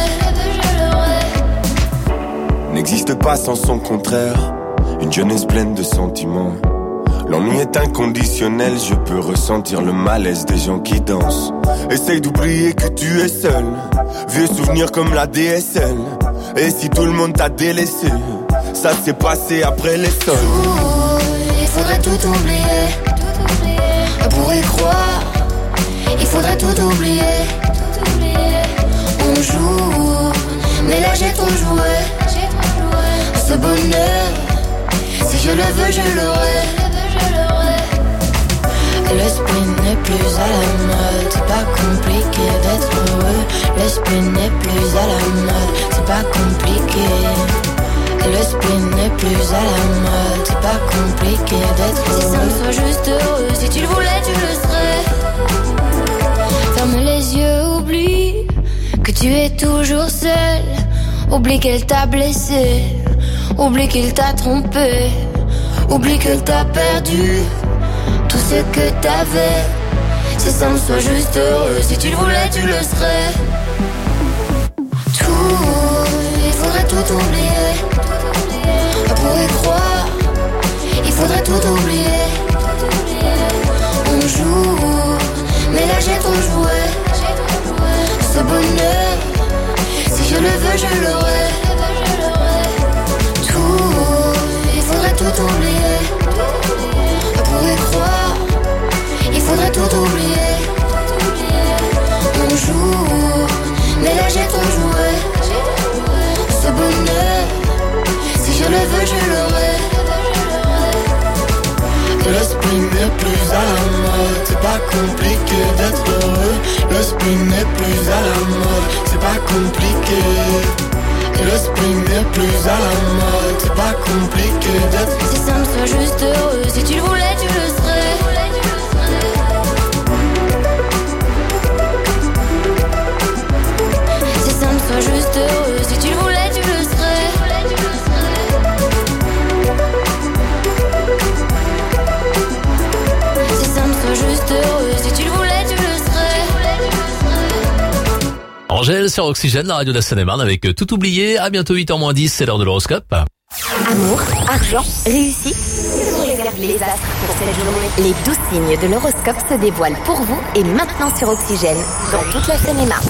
N'existe pas sans son contraire. Une jeunesse pleine de sentiments. L'ennui est inconditionnel, je peux ressentir le malaise des gens qui dansent. Essaye d'oublier que tu es seul. Vieux souvenirs comme la D S L. Et si tout le monde t'a délaissé, ça s'est passé après les sols. Il faudrait tout oublier. Tout oublier. On pourrait croire, il faudrait tout oublier. Tout oublier. On joue, mais là j'ai trop joué. J'ai trop joué. Ce bonheur, si je le veux, je l'aurai. Le spleen n'est plus à la mode, c'est pas compliqué d'être heureux. Le spleen n'est plus à la mode, c'est pas compliqué. Le spleen n'est plus à la mode, c'est pas compliqué d'être heureux. Si ça me soit juste heureux, si tu le voulais, tu le serais. Ferme les yeux, oublie que tu es toujours seul. Oublie qu'elle t'a blessé, oublie qu'il t'a trompé, oublie qu'elle t'a perdu tout ce que t'avais. Si ça me soit juste heureux, si tu le voulais, tu le serais. Tout, il faudrait tout oublier. On pourrait croire, il faudrait tout oublier. On joue, mais là j'ai trop joué. Ce bonheur, si je le veux, je l'aurai. Tout, il faudrait tout oublier. On pourrait croire, il faudrait tout oublier. On joue, mais là j'ai trop joué. Ce bonheur, si je le veux, je l'aurai. Le spleen n'est plus à la mode, c'est pas compliqué d'être heureux. Le spleen n'est plus à la mode, c'est pas compliqué. Le spleen n'est plus à la mode, c'est pas compliqué d'être. Si ça me soit juste heureux, si tu le voulais, tu le serais. Si ça me soit juste heureux, si tu le voulais, tu le serais. Si ça me soit juste heureux, si tu le voulais, tu le serais. Angèle sur Oxygène, la radio de la Seine-et-Marne avec Tout oublié. À bientôt huit heures moins dix, c'est l'heure de l'horoscope. Amour, argent, réussite. Regardez les astres pour cette journée. Les douze signes de l'horoscope se dévoilent pour vous et maintenant sur Oxygène, dans toute la Seine-et-Marne.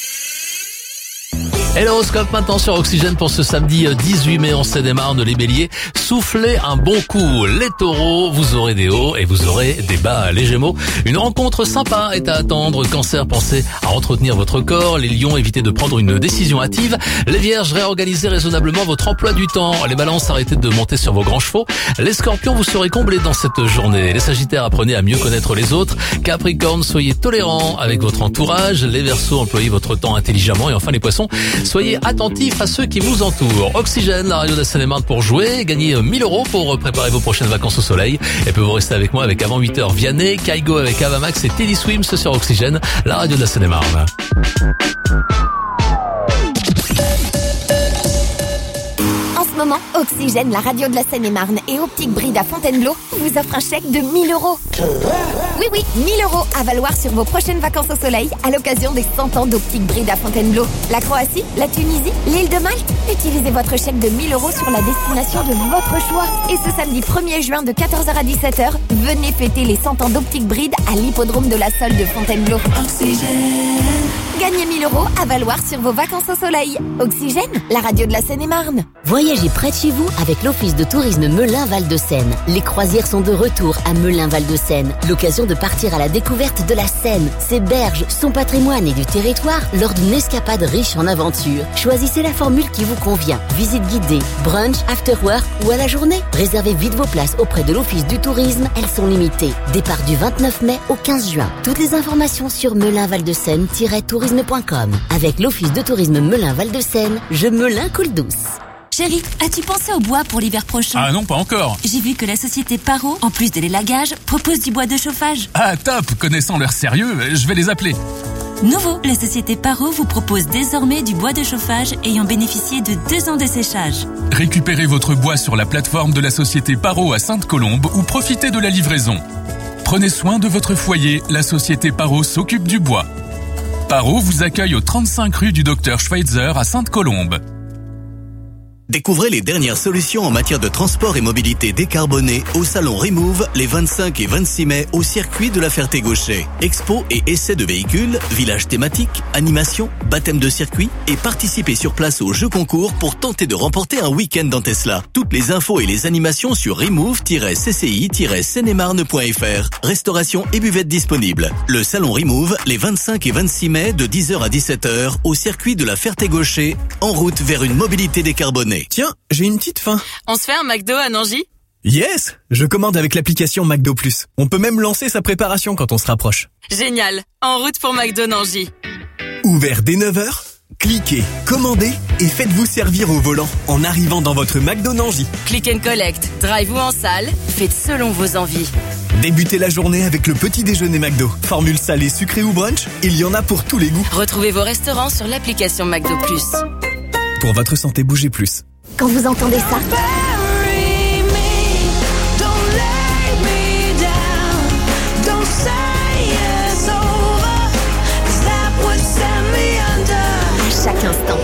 Et l'horoscope maintenant sur Oxygène pour ce samedi dix-huit mai en Seine-et-Marne. Les béliers, soufflez un bon coup. Les taureaux, vous aurez des hauts et vous aurez des bas. Les gémeaux, une rencontre sympa est à attendre. Cancer, pensez à entretenir votre corps. Les lions, évitez de prendre une décision hâtive. Les vierges, réorganisez raisonnablement votre emploi du temps. Les balances, arrêtez de monter sur vos grands chevaux. Les scorpions, vous serez comblés dans cette journée. Les sagittaires, apprenez à mieux connaître les autres. Capricorne, soyez tolérants avec votre entourage. Les verseaux, employez votre temps intelligemment. Et enfin les poissons, soyez attentifs à ceux qui vous entourent. Oxygène, la radio de la Seine-et-Marne pour jouer. Gagnez mille euros pour préparer vos prochaines vacances au soleil. Et puis vous restez avec moi avec avant huit heures Vianney, Kaigo avec Avamax et Teddy Swims sur Oxygène, la radio de la Seine-et-Marne. En ce moment, Oxygène, la radio de la Seine-et-Marne et Optique Bride à Fontainebleau vous offrent un chèque de mille euros. Oui, oui, mille euros à valoir sur vos prochaines vacances au soleil à l'occasion des cent ans d'Optique Bride à Fontainebleau. La Croatie, la Tunisie, l'île de Malte. Utilisez votre chèque de mille euros sur la destination de votre choix. Et ce samedi premier juin de quatorze heures à dix-sept heures, venez fêter les cent ans d'Optique Bride à l'hippodrome de la Sole de Fontainebleau. Oxygène. Gagnez mille euros à valoir sur vos vacances au soleil. Oxygène, la radio de la Seine-et-Marne. Voyagez près de chez vous avec l'Office de tourisme Melun-Val-de-Seine. Les croisières sont de retour à Melun-Val-de-Seine. L'occasion de partir à la découverte de la Seine, ses berges, son patrimoine et du territoire lors d'une escapade riche en aventures. Choisissez la formule qui vous convient. Visite guidée, brunch, after work ou à la journée. Réservez vite vos places auprès de l'Office du tourisme. Elles sont limitées. Départ du vingt-neuf mai au quinze juin. Toutes les informations sur melun val de seine tiret tourisme point com. Avec l'Office de tourisme Melun-Val-de-Seine, je Melun coule douce. Chérie, as-tu pensé au bois pour l'hiver prochain? Ah non, pas encore. J'ai vu que la société Paro, en plus de l'élagage, propose du bois de chauffage. Ah top, connaissant leur sérieux, je vais les appeler. Nouveau, la société Paro vous propose désormais du bois de chauffage ayant bénéficié de deux ans de séchage. Récupérez votre bois sur la plateforme de la société Paro à Sainte-Colombe ou profitez de la livraison. Prenez soin de votre foyer, la société Paro s'occupe du bois. Paro vous accueille au trente-cinq rue du Docteur Schweitzer à Sainte-Colombe. Découvrez les dernières solutions en matière de transport et mobilité décarbonée au salon Remove les vingt-cinq et vingt-six mai au circuit de la Ferté-Gaucher. Expo et essais de véhicules, village thématique, animation, baptême de circuit et participez sur place au jeu concours pour tenter de remporter un week-end dans Tesla. Toutes les infos et les animations sur remove tiret c c i tiret seine et marne point f r. Restauration et buvette disponibles. Le salon Remove les vingt-cinq et vingt-six mai de dix heures à dix-sept heures au circuit de la Ferté-Gaucher en route vers une mobilité décarbonée. Tiens, j'ai une petite faim. On se fait un McDo à Nangy? Yes! Je commande avec l'application McDo Plus. On peut même lancer sa préparation quand on se rapproche. Génial! En route pour McDo Nangy. Ouvert dès neuf heures? Cliquez, commandez et faites-vous servir au volant en arrivant dans votre McDo Nangy. Click and collect, drive ou en salle, faites selon vos envies. Débutez la journée avec le petit déjeuner McDo. Formule salée, sucrée ou brunch, il y en a pour tous les goûts. Retrouvez vos restaurants sur l'application McDo Plus. Pour votre santé, bougez plus. Quand vous entendez ça, à chaque instant.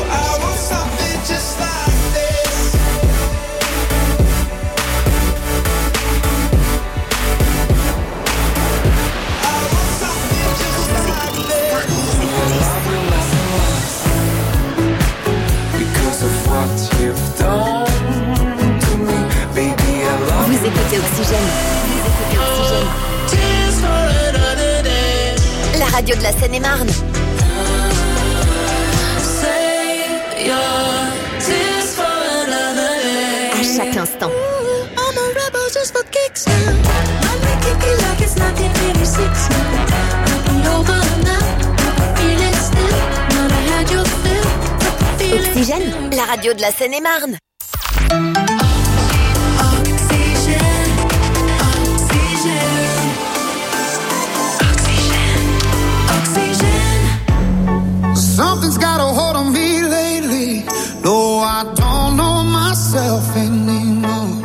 Vous écoutez Oxygène. Vous écoutez Oxygène. La radio de la Seine-et-Marne. À chaque instant. Oxygène, la radio de la Seine-et-Marne. Something's got a hold on me lately. No, I don't know myself anymore.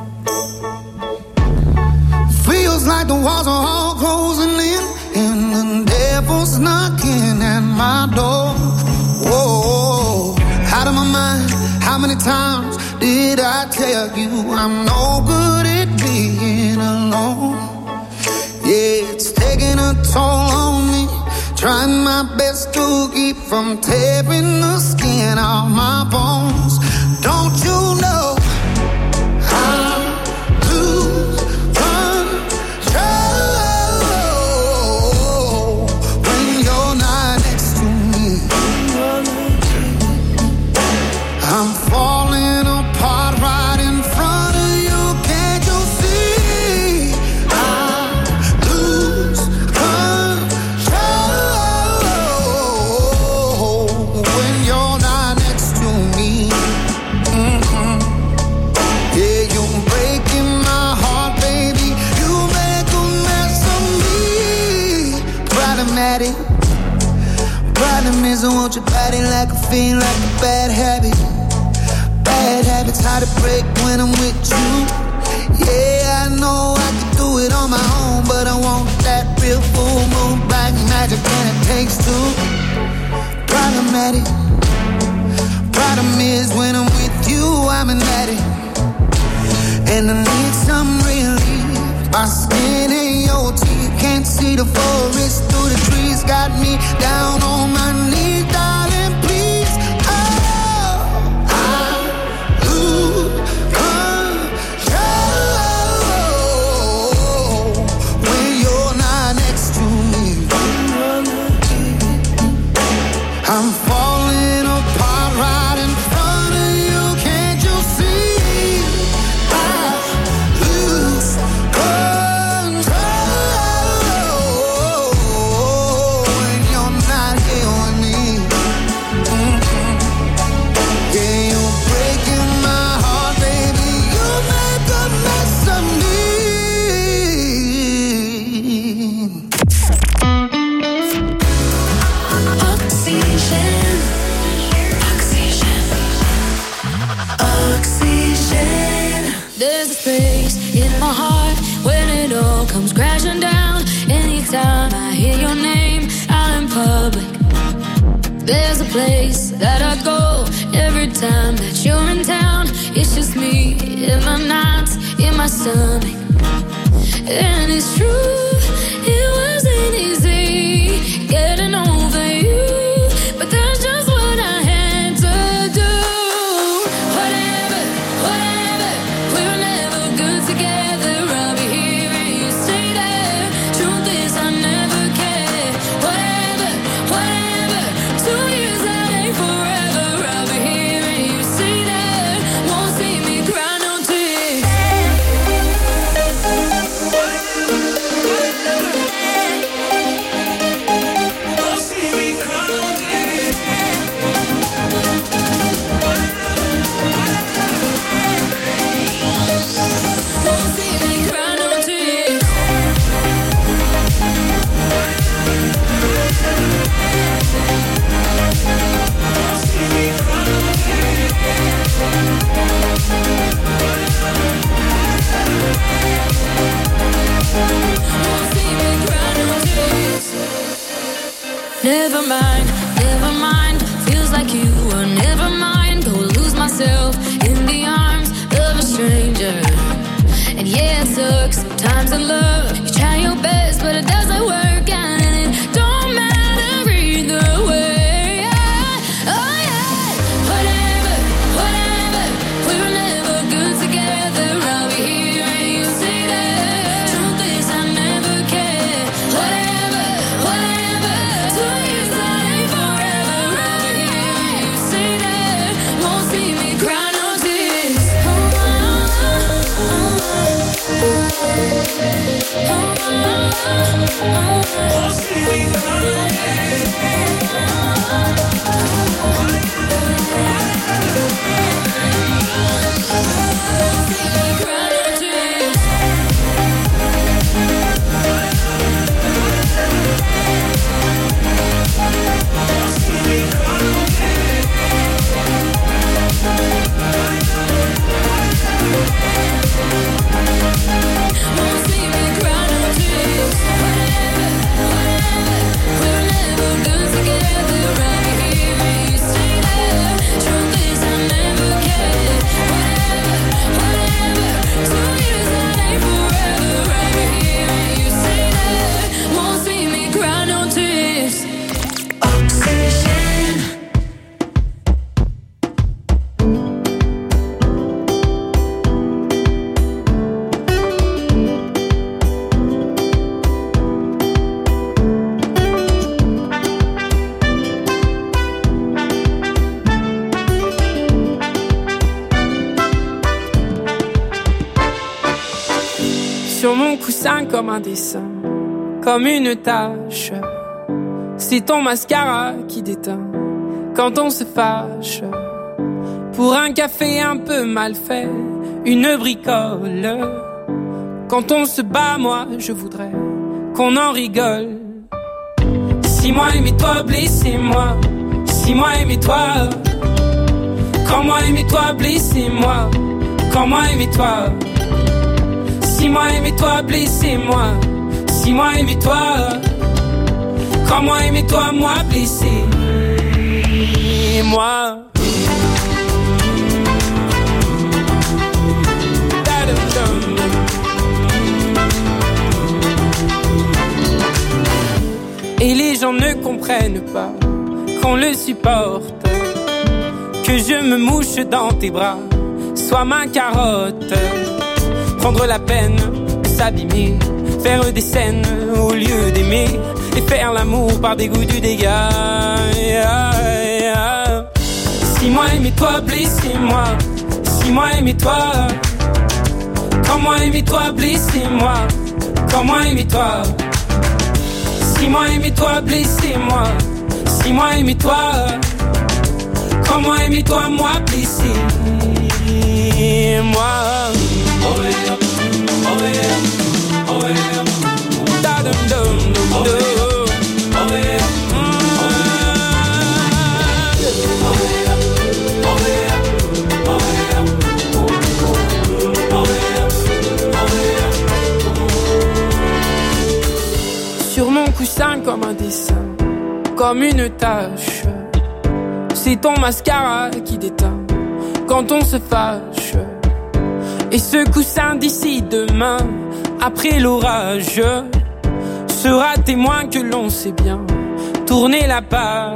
Feels like the walls are all closing in, and the devil's knocking at my door. Whoa, out of my mind. How many times did I tell you I'm no good at being alone? Yeah, it's taking a toll on me. Trying my best to keep from tearing the skin off my bones. Don't you know I lose control when you're not next to me? I'm falling apart right in front of you. Can't you see? I lose control when you're not next to me. Mm-hmm. Yeah, you're breaking my heart, baby. You make a mess of me. Problematic. Problem is I want your body like a fiend, like a bad habit. Bad habits hard to break when I'm with you. Yeah, I know I can do it on my own, but I want that real full moon black magic, and it takes two. Problematic. Problem is when I'm with you, I'm an addict, and I need some relief. My skin and your teeth can't see the forest through the trees. got me down on my knees, darling, please. Oh, I lose control when you're not next to me. I'm falling apart right in front of you. Can't you see? I lose control when you're not here with me. Mm-hmm. Yeah, you're breaking my heart, baby. You make a mess of me. Oxygen, oxygen, oxygen. There's a space in my heart when it all comes crashing down. Anytime I hear your name out in public, there's a place that I go every time that you're in town. It's just me in my nights, in my stomach. And it's true, it wasn't easy getting over you, but that's just what I had to do. Whatever, whatever, we were never good together. I'll be here and you stay there. Truth is I never cared. Whatever, whatever, two years that ain't forever. I'll be here and you stay there. Won't see me cry no tears. Won't see me cry no tears. Won't see me cry no tears. Never mind, never mind. Feels like you were never mind. Go lose myself in the arms of a stranger. And yeah, it sucks sometimes in love. You try your best, but it doesn't work out, and it don't matter either way. Oh yeah, whatever, whatever. We were never good together. I'll be here and you stay there. Truth is I never cared. Whatever, whatever. Two years that ain't forever. I'll be here and you stay there. Won't see me cry no tears. Oh, oh, oh, oh, oh, see me cry no Sur mon coussin comme un dessin, comme une tache. C'est ton mascara qui déteint quand on se fâche. Pour un café un peu mal fait, une bricole. Quand on se bat, moi je voudrais qu'on en rigole. Si moi aimais toi, blessez-moi. Si moi aimais toi. Quand moi aimais toi, blessez-moi. Quand moi aimais toi. Si moi aimais toi, blessez-moi. Si moi aimais toi. Quand moi aimais toi, moi blessé. Et moi. Et les gens ne comprennent pas qu'on le supporte, que je me mouche dans tes bras, sois ma carotte. Prendre la peine de s'abîmer, faire des scènes au lieu d'aimer, et faire l'amour par dégoût du dégât. Yeah, yeah. Si moi aimais toi, blessez-moi. Si moi aimais toi, quand moi aimais toi, blessez-moi. Quand moi aimais toi, si moi aimais toi, blessez-moi. Si moi aimais toi, quand moi aimais toi, moi blessez-moi. Oh yeah, oh yeah, oh yeah. Da dum dum dum dum. Oh yeah. Sur mon coussin comme un dessin, comme une tache, c'est ton mascara qui déteint quand on se fâche. Et ce coussin d'ici demain, après l'orage, sera témoin que l'on sait bien tourner la page.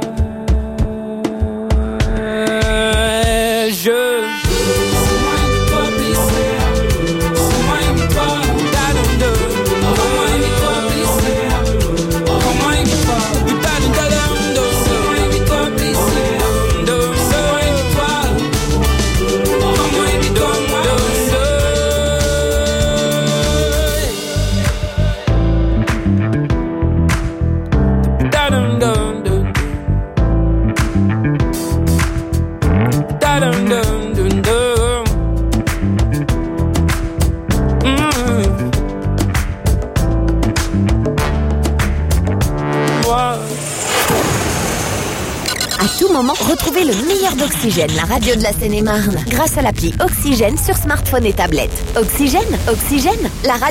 Retrouvez le meilleur d'Oxygène, la radio de la Seine-et-Marne, grâce à l'appli Oxygène sur smartphone et tablette. Oxygène, Oxygène, la radio